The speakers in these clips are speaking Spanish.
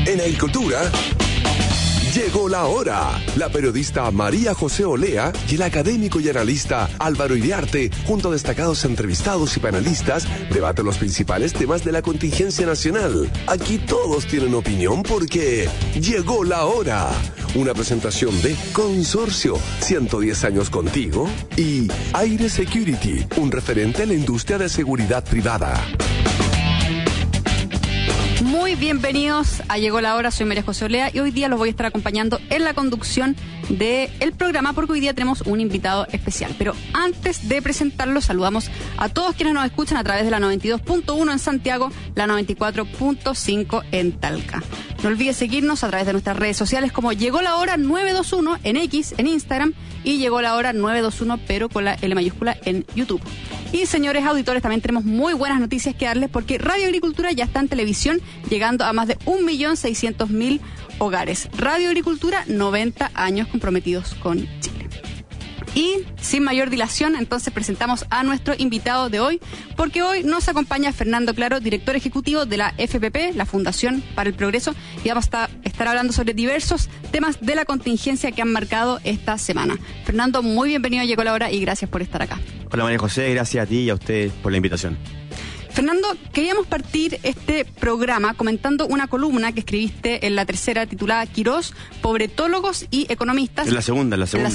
En Agricultura, llegó la hora. La periodista María José Olea y el académico y analista Álvaro Iriarte, junto a destacados entrevistados y panelistas, debaten los principales temas de la contingencia nacional. Aquí todos tienen opinión porque llegó la hora. Una presentación de Consorcio, 110 años contigo, y Aire Security, un referente en la industria de seguridad privada. Muy bienvenidos a Llegó la Hora, soy María José Olea y hoy día los voy a estar acompañando en la conducción del programa porque hoy día tenemos un invitado especial. Pero antes de presentarlo, saludamos a todos quienes nos escuchan a través de la 92.1 en Santiago, la 94.5 en Talca. No olvides seguirnos a través de nuestras redes sociales como Llegó la Hora 921 en X, en Instagram, y Llegó la Hora 921 pero con la L mayúscula en YouTube. Y señores auditores, también tenemos muy buenas noticias que darles porque Radio Agricultura ya está en televisión, llegando a más de 1.600.000 hogares. Radio Agricultura, 90 años comprometidos con Chile. Y sin mayor dilación, entonces presentamos a nuestro invitado de hoy, porque hoy nos acompaña Fernando Claro, director ejecutivo de la FPP, la Fundación para el Progreso, y vamos a estar hablando sobre diversos temas de la contingencia que han marcado esta semana. Fernando, muy bienvenido a Llegó la Hora y gracias por estar acá. Hola María José, gracias a ti y a ustedes por la invitación. Fernando, queríamos partir este programa comentando una columna que escribiste en La Tercera titulada Quirós, pobretólogos y economistas. En la segunda.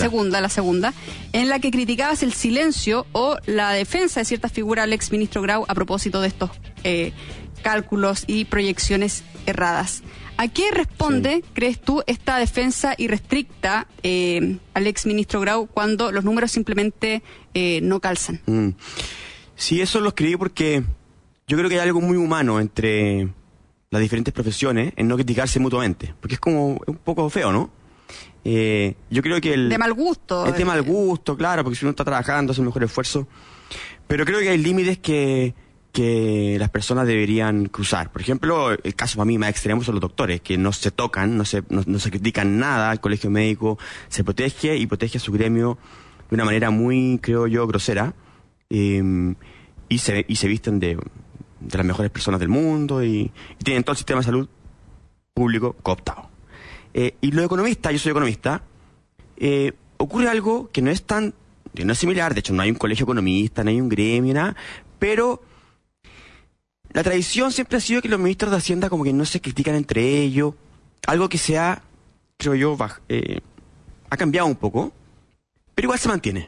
En la que criticabas el silencio o la defensa de ciertas figuras del exministro Grau a propósito de estos cálculos y proyecciones erradas. ¿A qué responde, crees tú, esta defensa irrestricta al exministro Grau cuando los números simplemente no calzan? Sí, eso lo escribí porque yo creo que hay algo muy humano entre las diferentes profesiones en no criticarse mutuamente, porque es como un poco feo, ¿no? Yo creo que de mal gusto. Es de mal gusto, claro, porque si uno está trabajando hace un mejor esfuerzo, pero creo que hay límites que las personas deberían cruzar. Por ejemplo, el caso para mí más extremo son los doctores, que no se tocan, no se critican nada, el colegio médico se protege y protege a su gremio de una manera muy, creo yo, grosera, y se visten de las mejores personas del mundo y tienen todo el sistema de salud público cooptado. Y los economistas, yo soy economista, ocurre algo que no es similar, de hecho no hay un colegio economista, no hay un gremio, nada, pero la tradición siempre ha sido que los ministros de Hacienda como que no se critican entre ellos, algo que creo yo, ha cambiado un poco, pero igual se mantiene.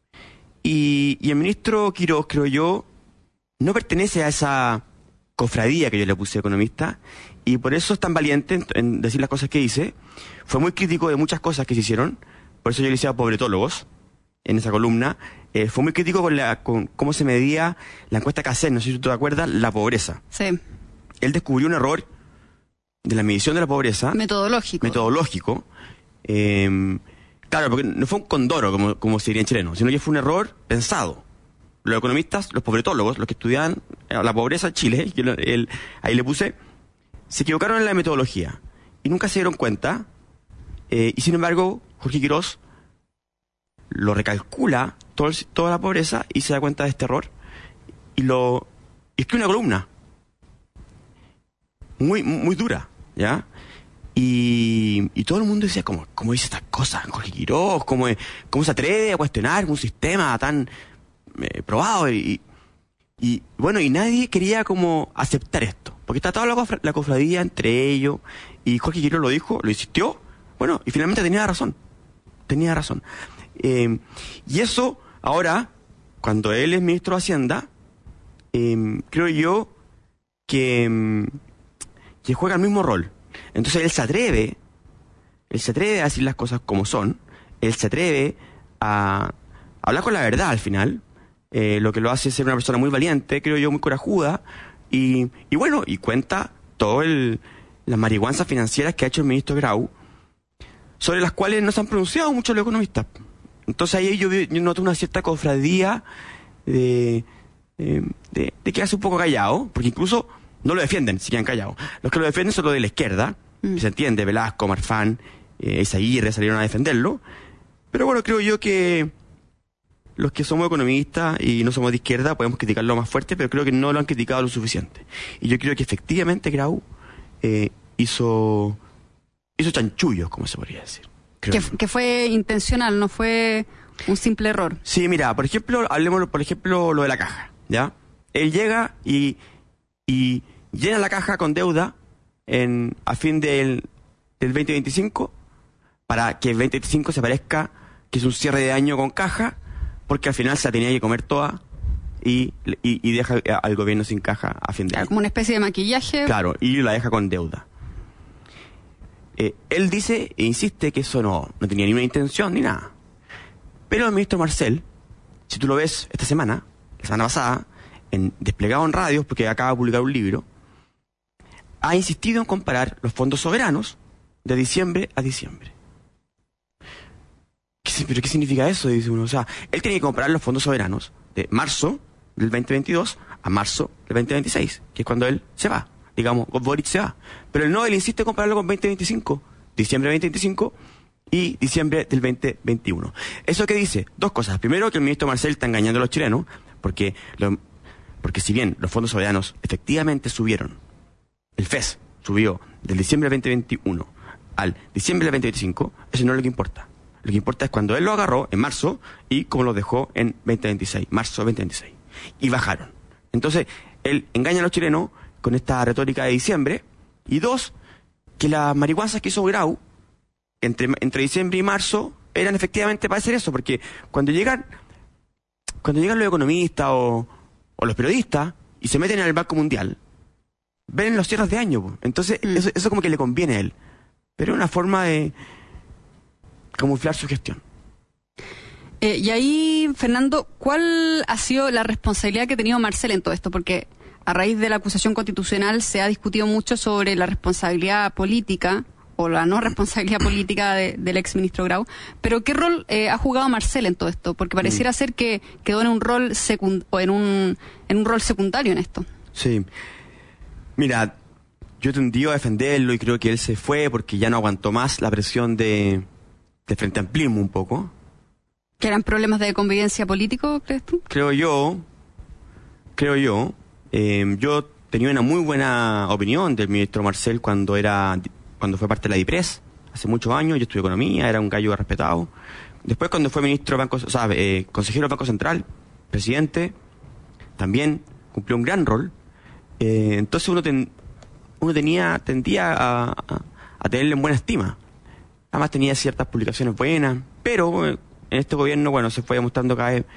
Y el ministro Quirós, creo yo, no pertenece a esa cofradía que yo le puse economista, y por eso es tan valiente en decir las cosas que dice. Fue muy crítico de muchas cosas que se hicieron, por eso yo le decía pobretólogos en esa columna. Fue muy crítico con cómo se medía la encuesta CACEN, no sé si tú te acuerdas, la pobreza. Sí. Él descubrió un error de la medición de la pobreza. Metodológico. Claro, porque no fue un condoro, como se diría en chileno, sino que fue un error pensado. Los economistas, los pobretólogos, los que estudiaban la pobreza en Chile, ahí le puse, se equivocaron en la metodología y nunca se dieron cuenta. Y sin embargo, Jorge Quirós lo recalcula toda la pobreza y se da cuenta de este error y escribe una columna muy, muy dura, ¿ya? Y todo el mundo decía, ¿cómo dice estas cosas Jorge Quirós? ¿Cómo se atreve a cuestionar un sistema tan probado? Y bueno, y nadie quería como aceptar esto, porque está toda la cofradía entre ellos, y Jorge Quirós lo dijo, lo insistió, bueno, y finalmente tenía razón. Y eso, ahora, cuando él es ministro de Hacienda, creo yo que juega el mismo rol. Entonces él se atreve a decir las cosas como son, él se atreve a hablar con la verdad al final, lo que lo hace ser una persona muy valiente, creo yo, muy corajuda, y bueno, y cuenta todo las marihuanzas financieras que ha hecho el ministro Grau, sobre las cuales no se han pronunciado muchos los economistas. Entonces ahí yo noto una cierta cofradía de quedarse un poco callado, porque incluso no lo defienden, se quedan callados. Los que lo defienden son los de la izquierda, se entiende, Velasco, Marfán, Eizaguirre salieron a defenderlo. Pero bueno, creo yo que los que somos economistas y no somos de izquierda podemos criticarlo más fuerte, pero creo que no lo han criticado lo suficiente. Y yo creo que efectivamente Grau hizo chanchullos, como se podría decir. Que fue intencional, no fue un simple error. Sí, mira, por ejemplo, hablemos, por ejemplo, lo de la caja, ¿ya? Él llega y llena la caja con deuda a fin del 2025 para que el 2025 se parezca que es un cierre de año con caja, porque al final se la tenía que comer toda y deja al gobierno sin caja a fin de año. Como una especie de maquillaje. Claro, y la deja con deuda. Él dice e insiste que eso no tenía ni una intención ni nada. Pero el ministro Marcel, si tú lo ves esta semana, la semana pasada, desplegado en radios, porque acaba de publicar un libro, ha insistido en comparar los fondos soberanos de diciembre a diciembre. ¿Pero qué significa eso? Dice uno. O sea, él tiene que comparar los fondos soberanos de marzo del 2022 a marzo del 2026, que es cuando él se va. Digamos, Boric se va. Pero él insiste en compararlo con 2025, diciembre del 2025 y diciembre del 2021. ¿Eso qué dice? Dos cosas. Primero, que el ministro Marcel está engañando a los chilenos, porque si bien los fondos soberanos efectivamente subieron, el FES subió del diciembre del 2021 al diciembre del 2025, eso no es lo que importa. Lo que importa es cuando él lo agarró en marzo y cómo lo dejó en 2026, marzo 2026. Y bajaron. Entonces, él engaña a los chilenos con esta retórica de diciembre. Y dos, que las marihuanzas que hizo Grau entre diciembre y marzo eran efectivamente para hacer eso, porque cuando llegan los economistas o los periodistas y se meten en el Banco Mundial, ven los cierres de año, po. Entonces eso como que le conviene a él, pero es una forma de camuflar su gestión. Y ahí, Fernando, ¿cuál ha sido la responsabilidad que ha tenido Marcel en todo esto? Porque a raíz de la acusación constitucional se ha discutido mucho sobre la responsabilidad política o la no responsabilidad política del exministro Grau, pero ¿qué rol ha jugado Marcel en todo esto? Porque pareciera ser que quedó en un rol rol secundario en esto. Sí. Mira, yo tendí a defenderlo y creo que él se fue porque ya no aguantó más la presión de Frente Amplismo un poco. ¿Que eran problemas de convivencia político, crees tú? Creo yo. Yo tenía una muy buena opinión del ministro Marcel cuando fue parte de la DIPRES, hace muchos años. Yo estudié economía, era un gallo consejero del Banco Central, presidente, también cumplió un gran rol. Entonces uno tendía a tenerle en buena estima. Además tenía ciertas publicaciones buenas, pero en este gobierno, se fue demostrando cada vez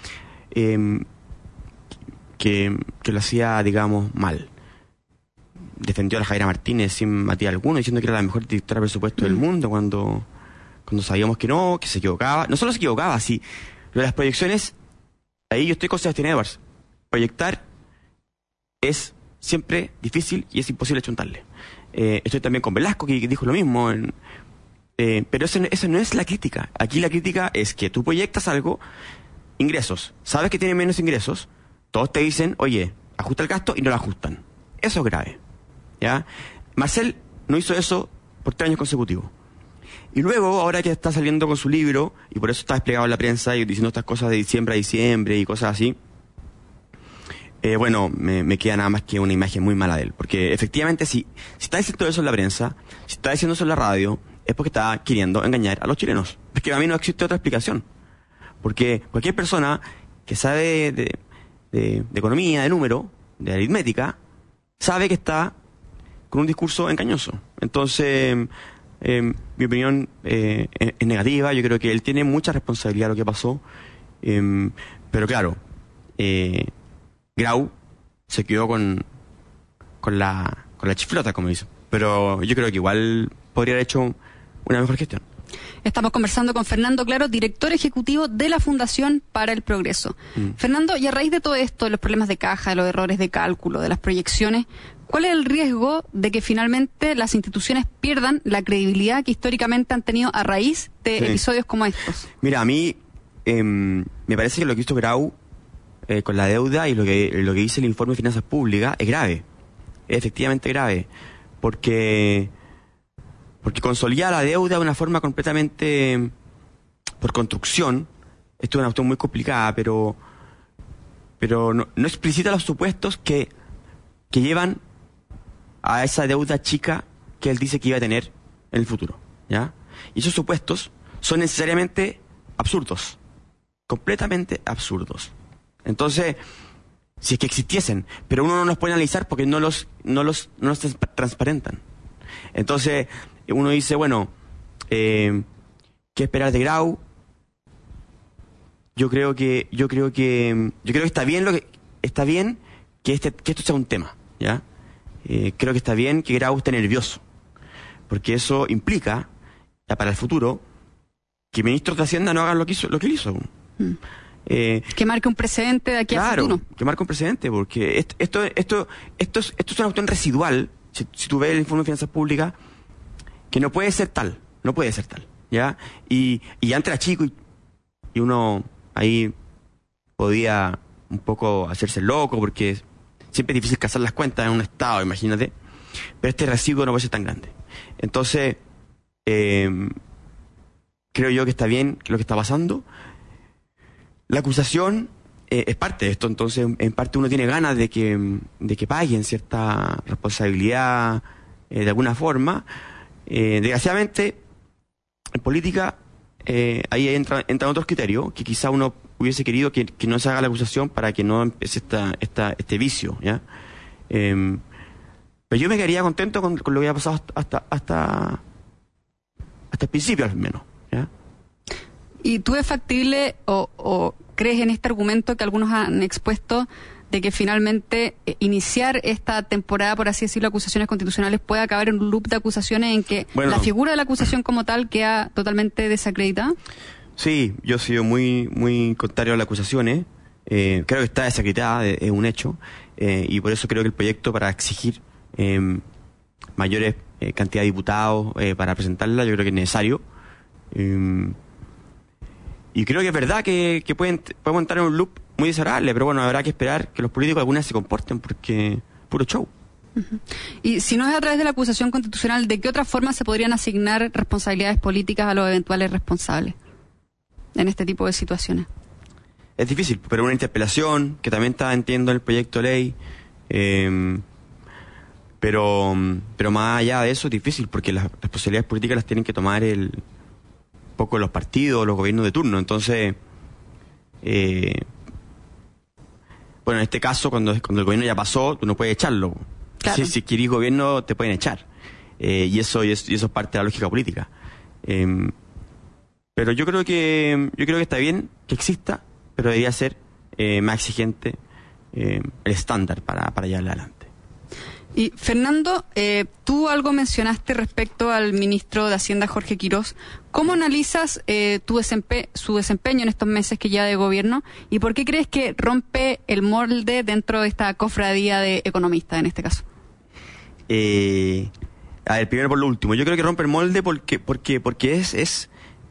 que lo hacía, digamos, mal. Defendió a la Javiera Martínez sin matía alguno, diciendo que era la mejor directora de presupuesto del mundo, cuando sabíamos que se equivocaba. No solo se equivocaba, sí. Lo de las proyecciones, ahí yo estoy con Sebastián Edwards. Proyectar es siempre difícil y es imposible chuntarle. Estoy también con Velasco, que dijo lo mismo. Pero eso no es la crítica. Aquí la crítica es que tú proyectas algo, ingresos, sabes que tiene menos ingresos, todos te dicen, oye, ajusta el gasto, y no lo ajustan. Eso es grave, ¿ya? Marcel no hizo eso por 3 años consecutivos. Y luego, ahora que está saliendo con su libro, y por eso está desplegado en la prensa y diciendo estas cosas de diciembre a diciembre y cosas así, me queda nada más que una imagen muy mala de él. Porque efectivamente, si está diciendo eso en la prensa, si está diciendo eso en la radio, es porque está queriendo engañar a los chilenos. Es que a mí no existe otra explicación. Porque cualquier persona que sabe de economía, de número, de aritmética, sabe que está con un discurso engañoso. Entonces, mi opinión es negativa. Yo creo que él tiene mucha responsabilidad de lo que pasó. Pero claro, Grau se quedó con la chiflota, como dice. Pero yo creo que igual podría haber hecho una mejor gestión. Estamos conversando con Fernando Claro, director ejecutivo de la Fundación para el Progreso. Fernando, y a raíz de todo esto, de los problemas de caja, de los errores de cálculo, de las proyecciones, ¿cuál es el riesgo de que finalmente las instituciones pierdan la credibilidad que históricamente han tenido a raíz de episodios como estos? Mira, a mí me parece que lo que hizo Grau con la deuda y lo que dice el informe de finanzas públicas es grave. Es efectivamente grave. Porque consolidar la deuda de una forma completamente por construcción. Esto es una cuestión muy complicada, pero no explicita los supuestos que llevan a esa deuda chica que él dice que iba a tener en el futuro, ¿ya? Y esos supuestos son necesariamente absurdos, completamente absurdos. Entonces, si es que existiesen, pero uno no los puede analizar porque no los transparentan. Entonces, uno dice, bueno, ¿qué esperar de Grau? Yo creo que está bien que esto sea un tema, ¿ya? Creo que está bien que Grau esté nervioso, porque eso implica, ya para el futuro, que ministros de Hacienda no hagan lo que él hizo. Que marque un precedente de aquí al futuro. Claro, que marque un precedente, porque esto es una cuestión residual, si tú ves el informe de finanzas públicas, que no puede ser tal, ¿ya? Y antes era chico y uno ahí podía un poco hacerse loco, porque siempre es difícil cazar las cuentas en un estado, imagínate, pero este residuo no puede ser tan grande. Entonces, creo yo que está bien lo que está pasando. La acusación es parte de esto, entonces en parte uno tiene ganas de que paguen cierta responsabilidad de alguna forma. Desgraciadamente, en política ahí entran otros criterios que quizá uno hubiese querido que no se haga la acusación para que no empiece este vicio, ¿ya? Pero yo me quedaría contento con lo que había pasado hasta el principio, al menos, ¿ya? ¿Y tú es factible o crees en este argumento que algunos han expuesto de que finalmente iniciar esta temporada, por así decirlo, de acusaciones constitucionales puede acabar en un loop de acusaciones en que la figura de la acusación como tal queda totalmente desacreditada? Sí, yo he sido muy, muy contrario a las acusaciones. Creo que está desacreditada, es un hecho, y por eso creo que el proyecto para exigir mayores cantidad de diputados para presentarla, yo creo que es necesario. Y creo que es verdad que podemos entrar en un loop muy desagradable, pero bueno, habrá que esperar que los políticos alguna vez se comporten, porque puro show. Uh-huh. Y si no es a través de la acusación constitucional, ¿de qué otra forma se podrían asignar responsabilidades políticas a los eventuales responsables en este tipo de situaciones? Es difícil, pero una interpelación, que también está, entiendo, en el proyecto de ley, pero más allá de eso es difícil, porque las responsabilidades políticas las tienen que tomar poco los partidos, los gobiernos de turno. Entonces, bueno, en este caso, cuando el gobierno ya pasó, tú no puedes echarlo. Claro. Si querís gobierno, te pueden echar. Y eso es parte de la lógica política. Pero yo creo que está bien que exista, pero debería ser más exigente el estándar para llevarla adelante. Y Fernando, tú algo mencionaste respecto al ministro de Hacienda, Jorge Quirós. ¿Cómo analizas su desempeño en estos meses que lleva de gobierno y por qué crees que rompe el molde dentro de esta cofradía de economistas en este caso? A ver, primero por lo último. Yo creo que rompe el molde porque es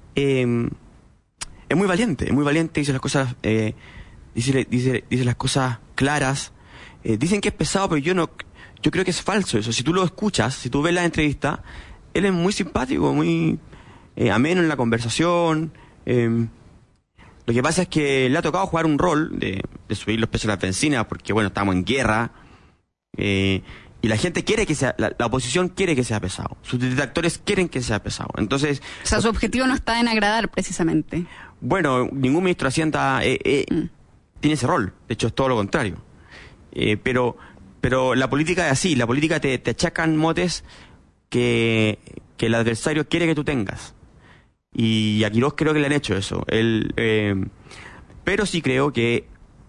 muy valiente, dice las cosas, dice las cosas claras. Dicen que es pesado, pero yo creo que es falso eso. Si tú lo escuchas, si tú ves la entrevista, él es muy simpático, muy ameno en la conversación. Lo que pasa es que le ha tocado jugar un rol de subir los precios de las bencinas, porque bueno, estamos en guerra, y la gente quiere que sea, la oposición quiere que sea pesado, sus detractores quieren que sea pesado. Entonces, o sea, su objetivo no está en agradar precisamente. Bueno, ningún ministro de Hacienda tiene ese rol, de hecho es todo lo contrario. Pero la política es así, la política te achacan motes que el adversario quiere que tú tengas. Y a Quirós creo que le han hecho eso. Pero sí creo que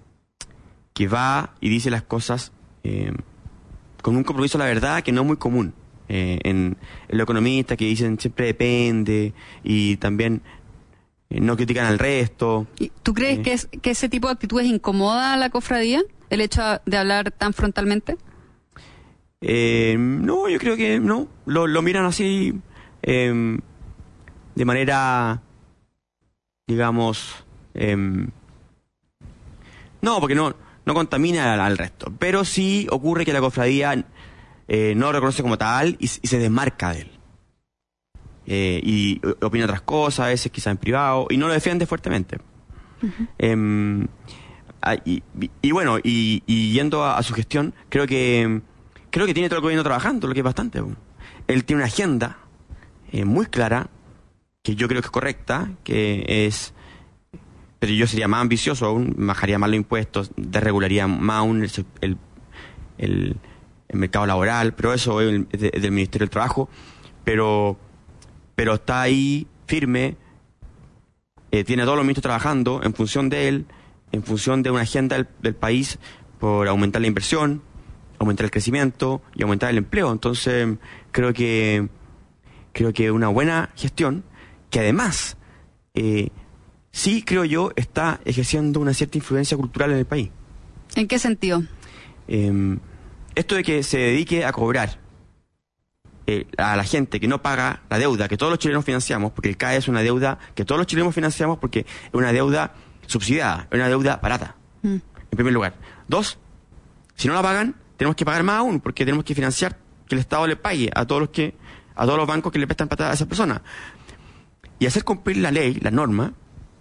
va y dice las cosas con un compromiso a la verdad que no es muy común. En los economistas que dicen siempre depende y también no critican al resto. ¿Y tú crees que ese tipo de actitudes incomoda a la cofradía? ¿El hecho de hablar tan frontalmente? No, yo creo que no. Lo miran así de manera, digamos, no, porque no contamina al resto. Pero sí ocurre que la cofradía no lo reconoce como tal y se desmarca de él. Y opina otras cosas, a veces quizás en privado, y no lo defiende fuertemente. Uh-huh. Y bueno, y yendo a su gestión, creo que tiene todo el gobierno trabajando, lo que es bastante. él tiene una agenda muy clara, que yo creo que es correcta, pero yo sería más ambicioso aún, bajaría más los impuestos, desregularía más aún el mercado laboral, pero eso es del Ministerio del Trabajo, pero está ahí firme, tiene a todos los ministros trabajando en función de él, en función de una agenda del país por aumentar la inversión, aumentar el crecimiento y aumentar el empleo. Entonces creo que una buena gestión, que además sí, creo yo, está ejerciendo una cierta influencia cultural en el país. ¿En qué sentido? Esto de que se dedique a cobrar a la gente que no paga la deuda que todos los chilenos financiamos, porque el CAE es una deuda que todos los chilenos financiamos porque es una deuda subsidiada, es una deuda barata, en primer lugar. 2, si no la pagan, tenemos que pagar más aún, porque tenemos que financiar que el Estado le pague a todos los bancos que le prestan plata a esas personas. Y hacer cumplir la ley, la norma,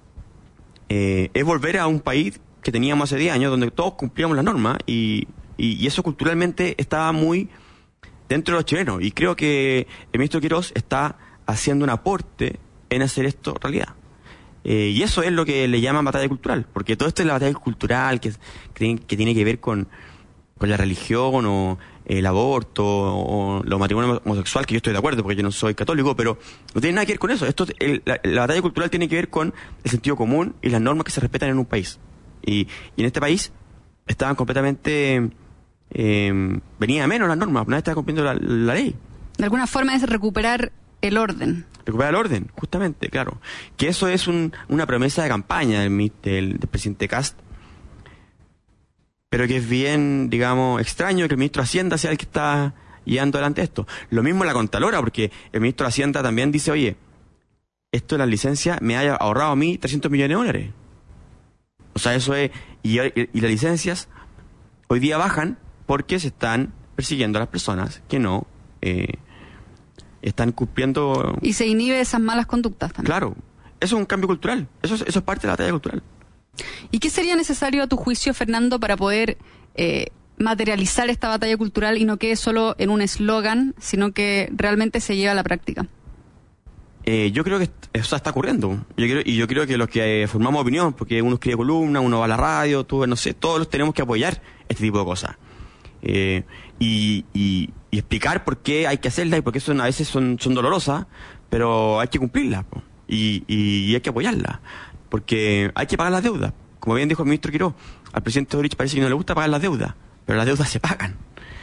es volver a un país que teníamos hace 10 años, donde todos cumplíamos la norma, y eso culturalmente estaba muy dentro de los chilenos. Y creo que el ministro Quirós está haciendo un aporte en hacer esto realidad. Y eso es lo que le llaman batalla cultural, porque todo esto es la batalla cultural que tiene que ver con la religión o el aborto o los matrimonios homosexuales, que yo estoy de acuerdo porque yo no soy católico, pero no tiene nada que ver con eso. La batalla cultural tiene que ver con el sentido común y las normas que se respetan en un país. Y en este país estaban completamente venía a menos las normas, nadie estaba cumpliendo la ley. De alguna forma es recuperar el orden. Recuperar el orden, justamente, claro. Que eso es una promesa de campaña del presidente Kast, pero que es bien, digamos, extraño que el ministro de Hacienda sea el que está llevando adelante esto. Lo mismo la Contralora, porque el ministro de Hacienda también dice, oye, esto de las licencias me haya ahorrado a mí 300 millones de dólares. O sea, eso es... Y las licencias hoy día bajan porque se están persiguiendo a las personas que no están cumpliendo... Y se inhibe esas malas conductas también. Claro, eso es un cambio cultural, eso es parte de la batalla cultural. ¿Y qué sería necesario a tu juicio, Fernando, para poder materializar esta batalla cultural y no quede solo en un eslogan, sino que realmente se lleve a la práctica? Yo creo que eso está ocurriendo. Yo creo que los que formamos opinión, porque uno escribe columnas, uno va a la radio, no sé, todos tenemos que apoyar este tipo de cosas. Y explicar por qué hay que hacerlas y por qué a veces son dolorosas, pero hay que cumplirlas y hay que apoyarlas, porque hay que pagar las deudas. Como bien dijo el ministro Quirós, al presidente Boric parece que no le gusta pagar las deudas, pero las deudas se pagan.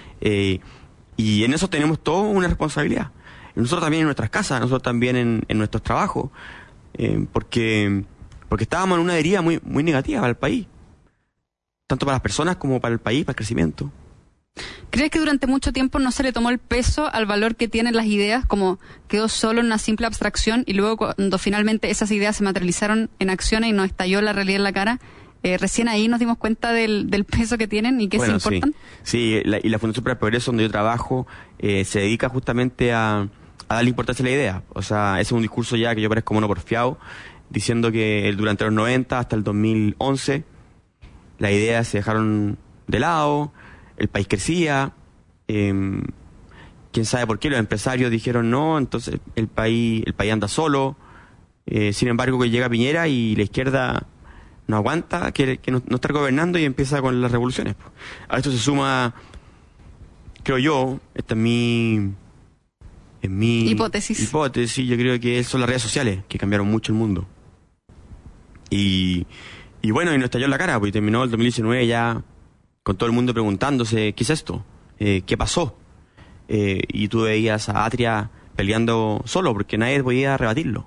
Y en eso tenemos toda una responsabilidad. Nosotros también en nuestras casas, nosotros también en nuestros trabajos, porque estábamos en una deriva muy, muy negativa para el país, tanto para las personas como para el país, para el crecimiento. ¿Crees que durante mucho tiempo no se le tomó el peso al valor que tienen las ideas, como quedó solo en una simple abstracción, y luego cuando finalmente esas ideas se materializaron en acciones y nos estalló la realidad en la cara, recién ahí nos dimos cuenta del peso que tienen y que se importan? Sí, y la Fundación para el Progreso, donde yo trabajo, se dedica justamente a darle importancia a la idea. O sea, ese es un discurso ya que yo parezco mono porfiado, diciendo que durante los 90 hasta el 2011 las ideas se dejaron de lado, el país crecía, quién sabe por qué los empresarios dijeron no, entonces el país anda solo. Sin embargo, que llega Piñera y la izquierda no aguanta que no estar gobernando y empieza con las revoluciones. A esto se suma, creo yo, esta es mi hipótesis, yo creo que son las redes sociales que cambiaron mucho el mundo. Y bueno, y nos estalló en la cara, pues terminó el 2019 ya con todo el mundo preguntándose, ¿qué es esto? ¿Qué pasó? Y tú veías a Atria peleando solo, porque nadie podía rebatirlo.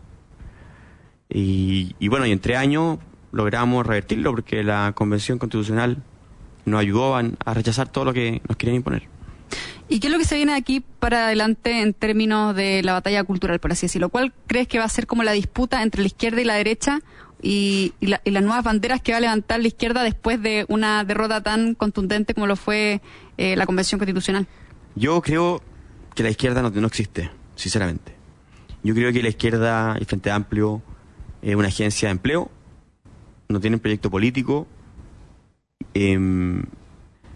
Y bueno, y en 3 años logramos revertirlo, porque la Convención Constitucional nos ayudó a rechazar todo lo que nos querían imponer. ¿Y qué es lo que se viene de aquí para adelante en términos de la batalla cultural, por así decirlo? ¿Cuál crees que va a ser como la disputa entre la izquierda y la derecha y las nuevas banderas que va a levantar la izquierda después de una derrota tan contundente como lo fue la Convención Constitucional? Yo creo que la izquierda no existe, sinceramente. Yo creo que la izquierda, el Frente Amplio, es una agencia de empleo, no tienen proyecto político,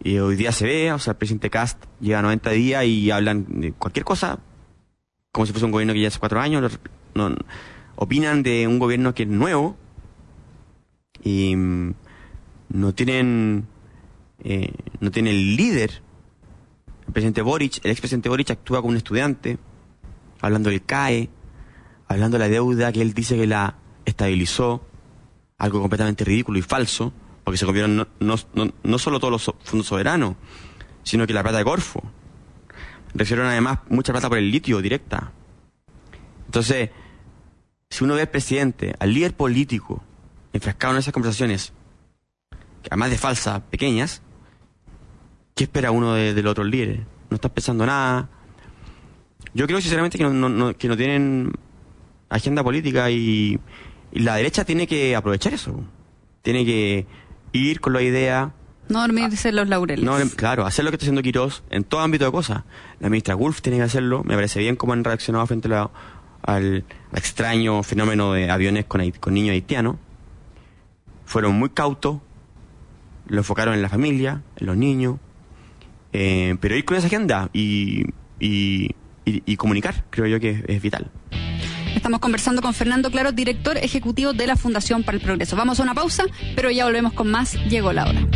Y hoy día se ve, o sea, el presidente Kast llega 90 días y hablan de cualquier cosa, como si fuese un gobierno que ya hace 4 años, opinan de un gobierno que es nuevo y no tienen el líder. El expresidente Boric actúa como un estudiante, hablando del CAE, hablando de la deuda que él dice que la estabilizó, algo completamente ridículo y falso, porque se comieron no solo todos los fondos soberanos, sino que la plata de Corfo. Recibieron además mucha plata por el litio directa. Entonces, si uno ve al presidente, al líder político, enfrascado en esas conversaciones, que además de falsas, pequeñas, ¿qué espera uno del otro líder? No está pensando nada. Yo creo sinceramente que no tienen agenda política y la derecha tiene que aprovechar eso. Tiene que ir con la idea. No dormirse en los laureles. Claro, hacer lo que está haciendo Quirós en todo ámbito de cosas. La ministra Wolf tiene que hacerlo. Me parece bien cómo han reaccionado frente al extraño fenómeno de aviones con niños haitianos. Fueron muy cautos. Lo enfocaron en la familia, en los niños. Pero ir con esa agenda y comunicar, creo yo que es vital. Estamos conversando con Fernando Claro, director ejecutivo de la Fundación para el Progreso. Vamos a una pausa, pero ya volvemos con más. Llegó la hora.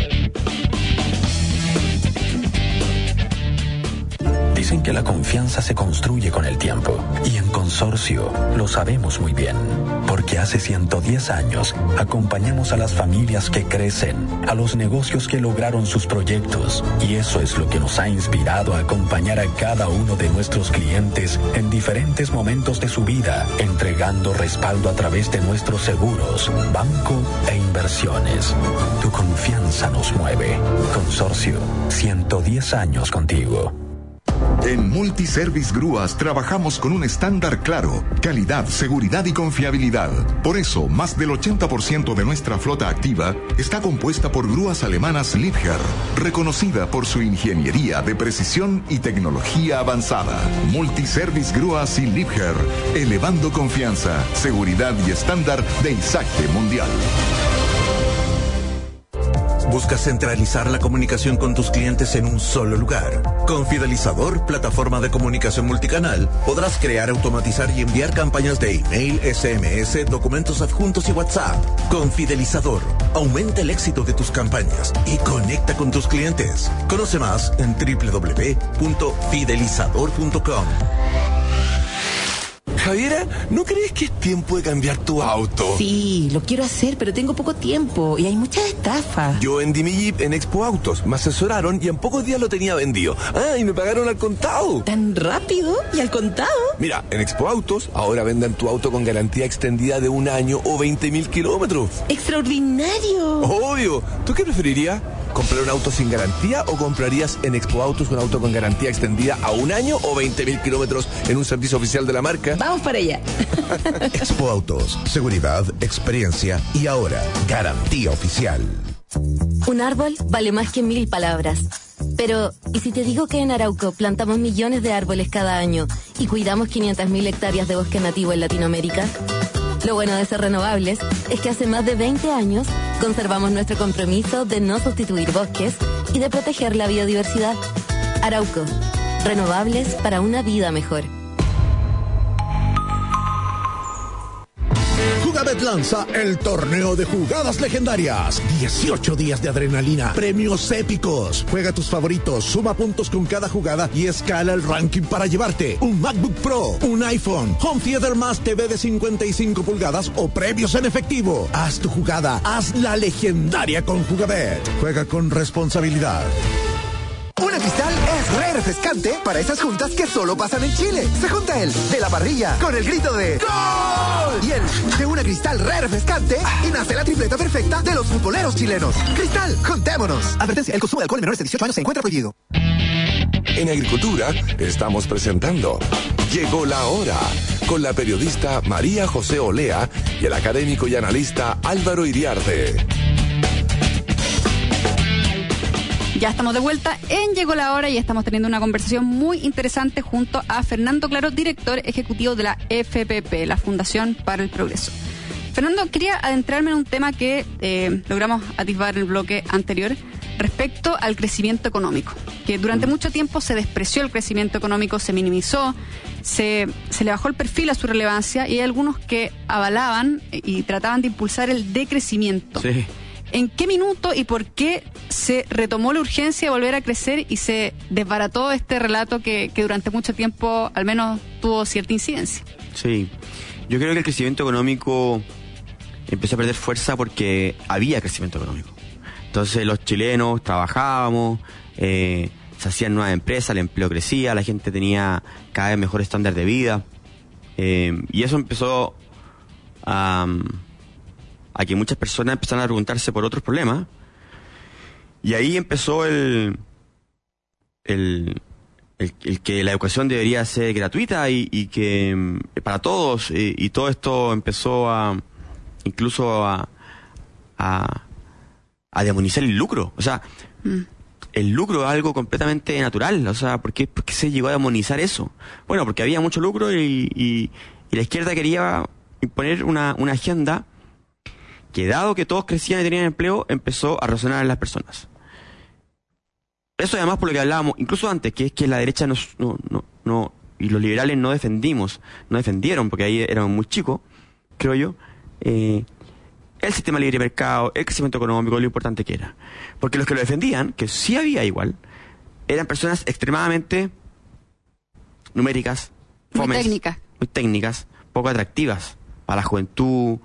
Dicen que la confianza se construye con el tiempo. Y en Consorcio lo sabemos muy bien. Porque hace 110 años acompañamos a las familias que crecen, a los negocios que lograron sus proyectos. Y eso es lo que nos ha inspirado a acompañar a cada uno de nuestros clientes en diferentes momentos de su vida, entregando respaldo a través de nuestros seguros, banco e inversiones. Tu confianza nos mueve. Consorcio, 110 años contigo. En Multiservice Grúas trabajamos con un estándar claro, calidad, seguridad y confiabilidad. Por eso, más del 80% de nuestra flota activa está compuesta por grúas alemanas Liebherr, reconocida por su ingeniería de precisión y tecnología avanzada. Multiservice Grúas y Liebherr, elevando confianza, seguridad y estándar de izaje mundial. ¿Buscas centralizar la comunicación con tus clientes en un solo lugar? Con Fidelizador, plataforma de comunicación multicanal, podrás crear, automatizar y enviar campañas de email, SMS, documentos adjuntos y WhatsApp. Con Fidelizador, aumenta el éxito de tus campañas y conecta con tus clientes. Conoce más en www.fidelizador.com. Javiera, ¿no crees que es tiempo de cambiar tu auto? Sí, lo quiero hacer, pero tengo poco tiempo y hay muchas estafas. Yo vendí mi Jeep en Expo Autos, me asesoraron y en pocos días lo tenía vendido. Y me pagaron al contado. ¿Tan rápido? ¿Y al contado? Mira, en Expo Autos ahora venden tu auto con garantía extendida de 1 año o 20.000 kilómetros. ¡Extraordinario! Obvio. ¿Tú qué preferirías? ¿Comprar un auto sin garantía o comprarías en Expo Autos un auto con garantía extendida a 1 año o 20.000 kilómetros en un servicio oficial de la marca? Vamos para allá. Expo Autos, seguridad, experiencia y ahora, garantía oficial. Un árbol vale más que 1000 palabras. Pero, ¿y si te digo que en Arauco plantamos millones de árboles cada año y cuidamos 500.000 hectáreas de bosque nativo en Latinoamérica? Lo bueno de ser renovables es que hace más de 20 años conservamos nuestro compromiso de no sustituir bosques y de proteger la biodiversidad. Arauco, renovables para una vida mejor. Jugabet lanza el torneo de jugadas legendarias. 18 días de adrenalina, premios épicos. Juega tus favoritos, suma puntos con cada jugada y escala el ranking para llevarte un MacBook Pro, un iPhone, Home Theater más TV de 55 pulgadas o premios en efectivo. Haz tu jugada, hazla legendaria con Jugabet. Juega con responsabilidad. Una Cristal es re refrescante para esas juntas que solo pasan en Chile. Se junta el de la parrilla con el grito de ¡Gol! Y el de una Cristal re refrescante y nace la tripleta perfecta de los futboleros chilenos. Cristal, juntémonos. Advertencia, el consumo de alcohol en menores de 18 años se encuentra prohibido. En Agricultura estamos presentando Llegó la Hora con la periodista María José Olea y el académico y analista Álvaro Iriarte. Ya estamos de vuelta en Llegó la Hora y estamos teniendo una conversación muy interesante junto a Fernando Claro, director ejecutivo de la FPP, la Fundación para el Progreso. Fernando, quería adentrarme en un tema que logramos atisbar en el bloque anterior, respecto al crecimiento económico, que durante mucho tiempo se despreció el crecimiento económico, se minimizó, se le bajó el perfil a su relevancia, y hay algunos que avalaban y trataban de impulsar el decrecimiento. Sí. ¿En qué minuto y por qué se retomó la urgencia de volver a crecer y se desbarató este relato que durante mucho tiempo al menos tuvo cierta incidencia? Sí, yo creo que el crecimiento económico empezó a perder fuerza porque había crecimiento económico. Entonces los chilenos trabajábamos, se hacían nuevas empresas, el empleo crecía, la gente tenía cada vez mejor estándar de vida, y eso empezó a que muchas personas empezaran a preguntarse por otros problemas, y ahí empezó el que la educación debería ser gratuita y que para todos, y todo esto empezó incluso a demonizar el lucro. O sea, el lucro es algo completamente natural. O sea, ¿por qué se llegó a demonizar eso? Bueno, porque había mucho lucro y la izquierda quería imponer una agenda que, dado que todos crecían y tenían empleo, empezó a resonar en las personas. Eso además por lo que hablábamos, incluso antes, que es que la derecha no y los liberales no defendieron, porque ahí éramos muy chicos, creo yo, el sistema libre de mercado, el crecimiento económico, lo importante que era. Porque los que lo defendían, que sí había igual, eran personas extremadamente numéricas, fomes, muy técnicas, poco atractivas para la juventud,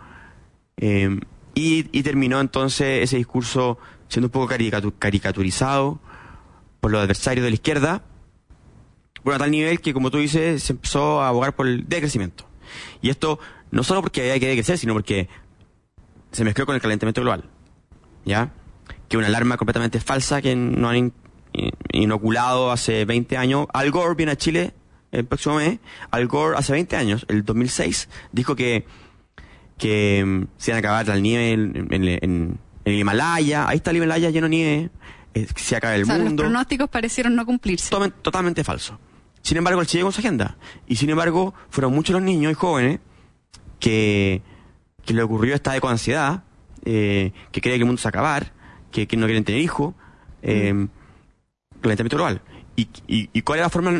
y terminó entonces ese discurso siendo un poco caricaturizado por los adversarios de la izquierda, bueno, a tal nivel que, como tú dices, se empezó a abogar por el decrecimiento. Y esto no solo porque había que decrecer, sino porque se mezcló con el calentamiento global, ¿ya? Que es una alarma completamente falsa que nos han inoculado hace 20 años. Al Gore viene a Chile el próximo mes. Al Gore hace 20 años, el 2006, dijo que se iban a acabar la nieve en el Himalaya. Ahí está el Himalaya lleno de nieve. Se acaba el mundo. Los pronósticos parecieron no cumplirse. Totalmente falso. Sin embargo, él sigue con su agenda. Y sin embargo, fueron muchos los niños y jóvenes que le ocurrió esta ecoansiedad, que cree que el mundo se va a acabar, que no quieren tener hijos, calentamiento global. ¿Y cuál es la forma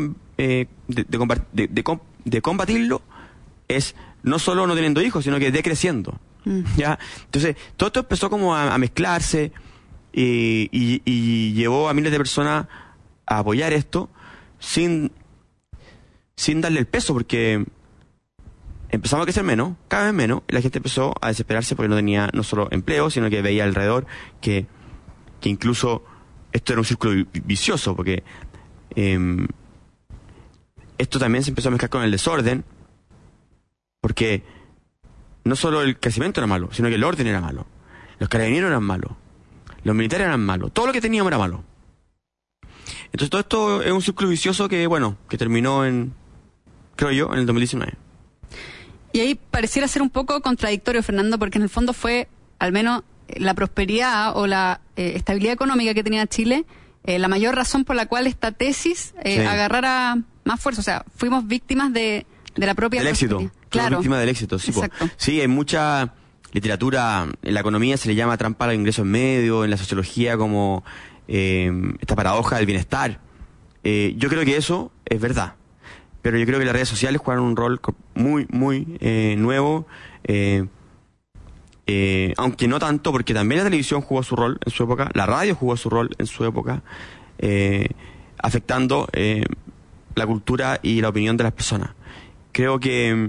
de combatirlo? Es no solo no teniendo hijos, sino que decreciendo. ¿Ya? Entonces, todo esto empezó como a mezclarse y llevó a miles de personas a apoyar esto sin darle el peso, porque empezamos a crecer menos, cada vez menos, y la gente empezó a desesperarse porque no tenía no solo empleo, sino que veía alrededor que incluso esto era un círculo vicioso, porque esto también se empezó a mezclar con el desorden, porque no solo el crecimiento era malo, sino que el orden era malo, los carabineros eran malos, los militares eran malos, todo lo que teníamos era malo. Entonces todo esto es un círculo vicioso que terminó creo yo, en el 2019. Y ahí pareciera ser un poco contradictorio, Fernando, porque en el fondo fue, al menos, la prosperidad o la estabilidad económica que tenía Chile, la mayor razón por la cual esta tesis agarrara más fuerza. O sea, fuimos víctimas de la propia del éxito. Claro. Víctimas del éxito, sí. Exacto. Sí, hay mucha literatura, en la economía se le llama trampa al ingreso en medio, en la sociología como esta paradoja del bienestar. Yo creo que eso es verdad. Pero yo creo que las redes sociales juegan un rol muy, muy nuevo, aunque no tanto, porque también la televisión jugó su rol en su época, la radio jugó su rol en su época, afectando la cultura y la opinión de las personas. Creo que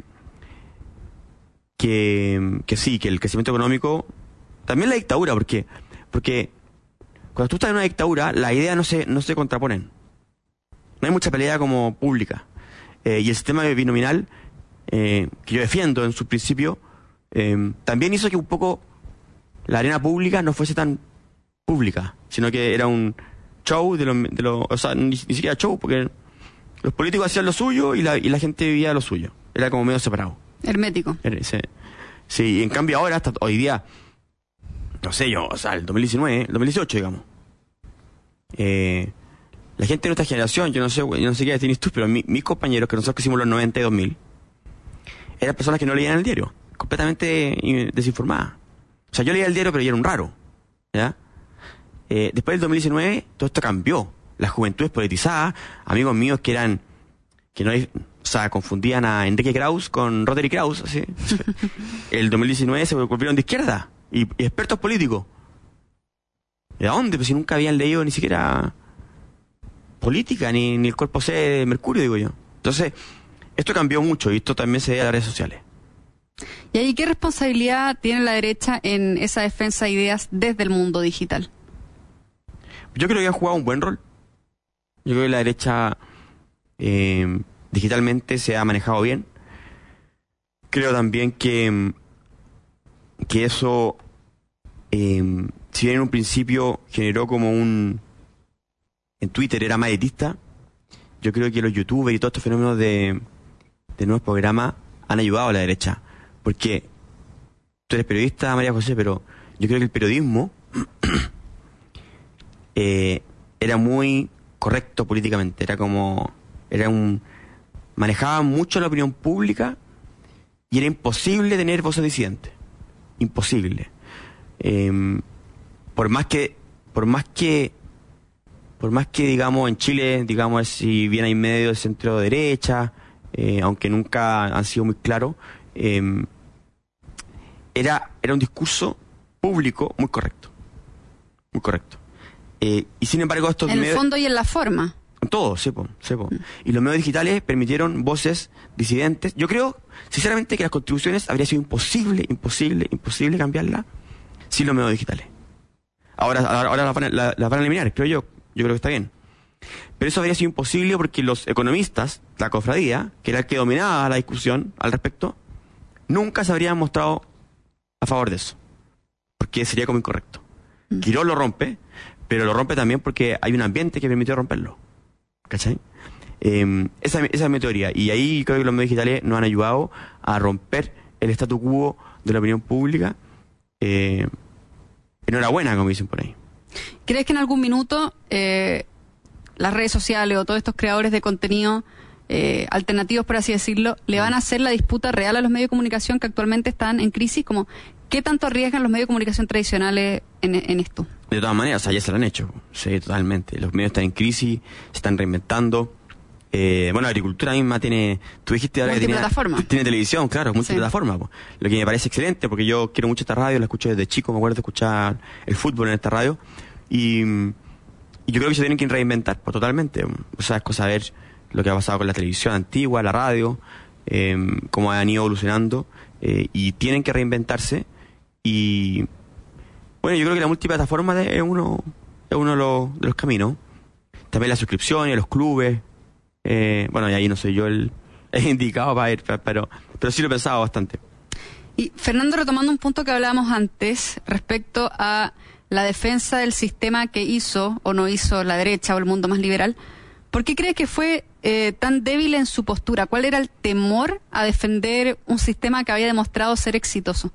sí, que el crecimiento económico, también la dictadura, porque cuando tú estás en una dictadura, las ideas no se contraponen. No hay mucha pelea como pública. Y el sistema binominal, que yo defiendo en su principio, también hizo que un poco la arena pública no fuese tan pública, sino que era un show o sea, ni siquiera show, porque los políticos hacían lo suyo y la gente vivía lo suyo. Era como medio separado. Hermético. Sí, y en cambio ahora, hasta hoy día, no sé yo, o sea, el 2018, digamos. La gente de nuestra generación, yo no sé qué edad tienes tú, pero mis compañeros, que nosotros que hicimos los 90 y 2000, eran personas que no leían el diario, completamente desinformadas. O sea, yo leía el diario, pero yo era un raro, ¿ya? Después del 2019, todo esto cambió. La juventud es politizada. Amigos míos confundían a Enrique Krauss con Roderick Krauss, así. El 2019 se volvieron de izquierda y expertos políticos. ¿De dónde? Pues si nunca habían leído ni siquiera política, ni el cuerpo C de Mercurio, digo yo. Entonces, esto cambió mucho y esto también se debe a las redes sociales. ¿Y ahí qué responsabilidad tiene la derecha en esa defensa de ideas desde el mundo digital? Yo creo que han jugado un buen rol. Yo creo que la derecha digitalmente se ha manejado bien. Creo también que eso, si bien en un principio generó como en Twitter era más elitista, yo creo que los youtubers y todos estos fenómenos de nuevos programas han ayudado a la derecha. Porque tú eres periodista, María José, pero yo creo que el periodismo era muy correcto políticamente. Manejaba mucho la opinión pública y era imposible tener voces disidentes. Imposible. Por más que digamos en Chile, digamos, si bien hay medios de centro derecha, aunque nunca han sido muy claros, era un discurso público muy correcto. Muy correcto. Y sin embargo estos medios... En el fondo y en la forma. Todo, sepo. Y los medios digitales permitieron voces disidentes. Yo creo, sinceramente, que las contribuciones habría sido imposible cambiarlas sin los medios digitales. Ahora las van a eliminar, creo yo. Yo creo que está bien. Pero eso habría sido imposible porque los economistas, la cofradía, que era el que dominaba la discusión al respecto, nunca se habrían mostrado a favor de eso. Porque sería como incorrecto. Quirós lo rompe, pero lo rompe también porque hay un ambiente que permitió romperlo. ¿Cachai? Esa es mi teoría. Y ahí creo que los medios digitales nos han ayudado a romper el statu quo de la opinión pública. Enhorabuena, como dicen por ahí. ¿Crees que en algún minuto las redes sociales o todos estos creadores de contenido alternativos, por así decirlo, le van a hacer la disputa real a los medios de comunicación que actualmente están en crisis? Como, ¿qué tanto arriesgan los medios de comunicación tradicionales en esto? De todas maneras, ya se lo han hecho. Sí, totalmente. Los medios están en crisis, se están reinventando. La agricultura misma tiene... Tú dijiste ahora que tiene televisión, claro, multiplataforma. Sí. Lo que me parece excelente, porque yo quiero mucho esta radio, la escucho desde chico, me acuerdo de escuchar el fútbol en esta radio. Y yo creo que se tienen que reinventar, totalmente. O sea, es cosa de ver lo que ha pasado con la televisión antigua, la radio, cómo han ido evolucionando, y tienen que reinventarse. Y bueno, yo creo que la multiplataforma es uno de los caminos. También las suscripciones, los clubes. Y ahí no soy yo el indicado para ir, pero sí lo he pensado bastante. Y Fernando, retomando un punto que hablábamos antes respecto a la defensa del sistema que hizo o no hizo la derecha o el mundo más liberal, ¿por qué crees que fue tan débil en su postura? ¿Cuál era el temor a defender un sistema que había demostrado ser exitoso?